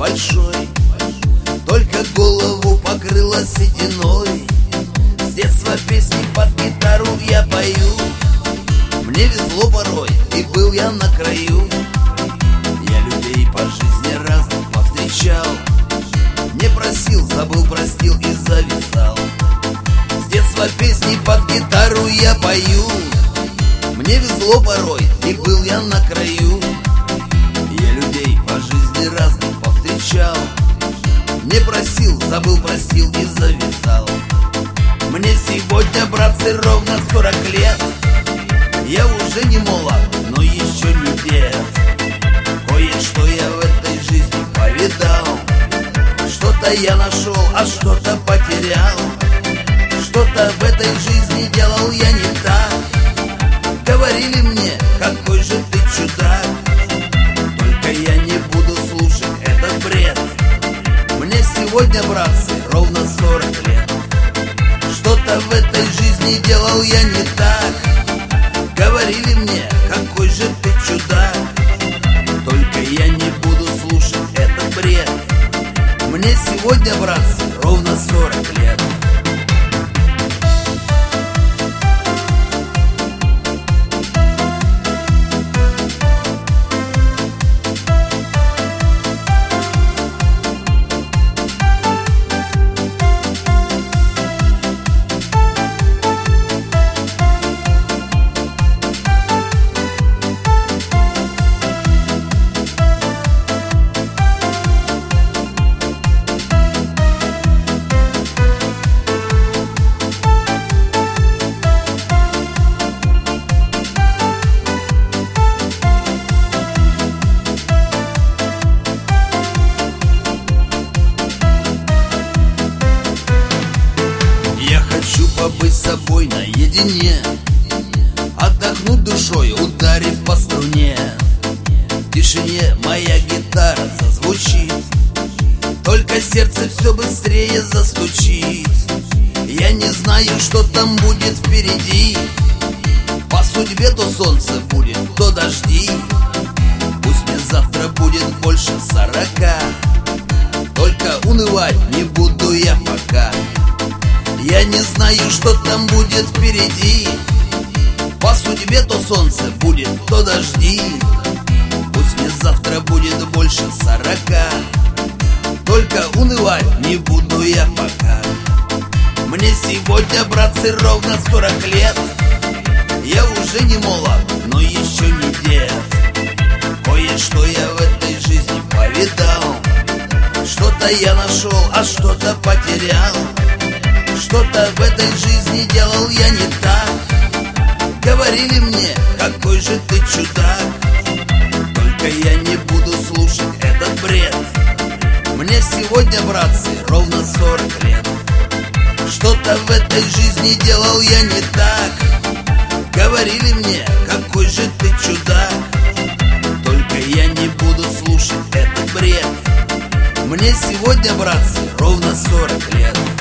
большой, только голову покрыла сединой. С детства песни под гитару я пою. Мне везло порой, и был я на краю. Я людей по жизни разных повстречал. Не просил, забыл, простил и завязал. С детства песни под гитару я пою. Мне везло порой, и был я на краю. Я людей по жизни разных повстречал. Не просил, забыл, простил и завязал. Мне сегодня, братцы, ровно 40 лет. Я уже не молод, но еще не дед. Кое-что я в этой жизни повидал. Что-то я нашел, а что-то потерял. Что-то в этой жизни делал я не так. Говорили мне, какой же ты чудак. Только я не буду слушать этот бред. Мне сегодня, братцы, ровно 40 лет. Что-то в этой жизни делал я не так. Говорили мне, какой же ты чудак. Только я не буду слушать этот бред. Мне сегодня, братцы, ровно 40 лет. Хочу побыть с собой наедине, отдохнуть душой, ударив по струне. В тишине моя гитара зазвучит, только сердце все быстрее застучит. Я не знаю, что там будет впереди. По судьбе то солнце будет, то дожди. Пусть мне завтра будет больше 40, только унывать не буду я пока. Я не знаю, что там будет впереди. По судьбе то солнце будет, то дожди. Пусть мне завтра будет больше 40, только унывать не буду я пока. Мне сегодня, братцы, ровно 40 лет. Я уже не молод, но еще не дед. Кое-что я в этой жизни повидал. Что-то я нашел, а что-то потерял. Что-то в этой жизни делал я не так. Говорили мне, какой же ты чудак. Только я не буду слушать этот бред. Мне сегодня, братцы, ровно 40 лет. Что-то в этой жизни делал я не так. Говорили мне, какой же ты чудак. Только я не буду слушать этот бред. Мне сегодня, братцы, ровно 40 лет.